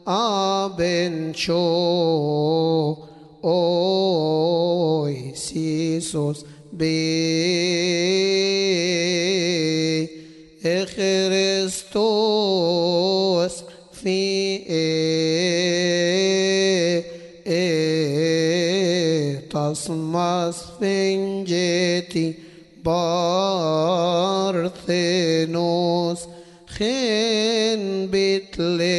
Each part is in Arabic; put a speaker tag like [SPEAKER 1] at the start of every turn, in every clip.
[SPEAKER 1] aben cho oi sisos be Christos fi tasmas fingeti Parthenos chen bitle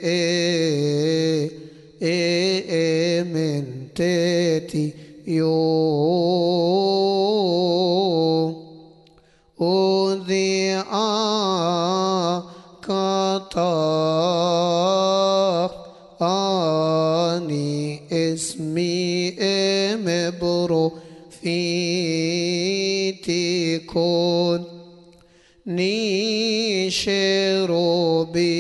[SPEAKER 1] menteti yo Udhi kata ani ismi emebro fitikon nisherobi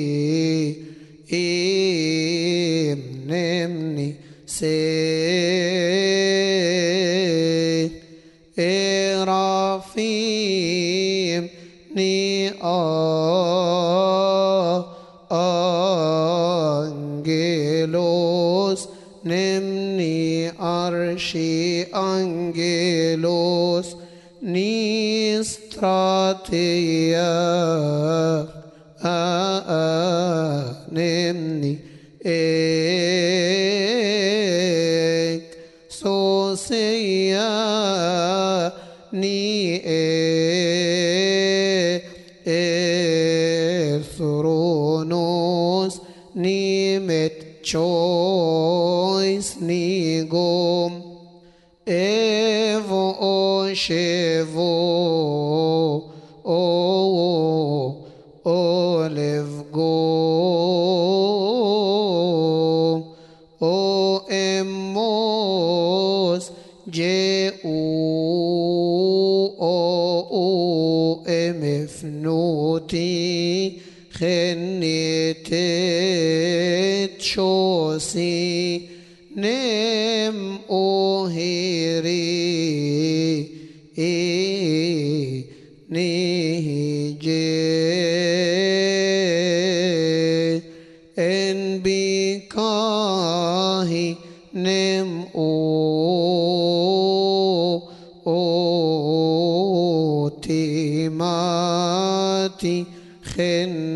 [SPEAKER 1] imnemni se erafim ni angelos nemni arshi angelos ni strategia nemni soseya ni thronos ni met choice ni gom evo oshevo olive go emos jeu emfnuti خنيتت شوسي نم أوهيري نيجي إن بكاهي نم أوتيماتي خن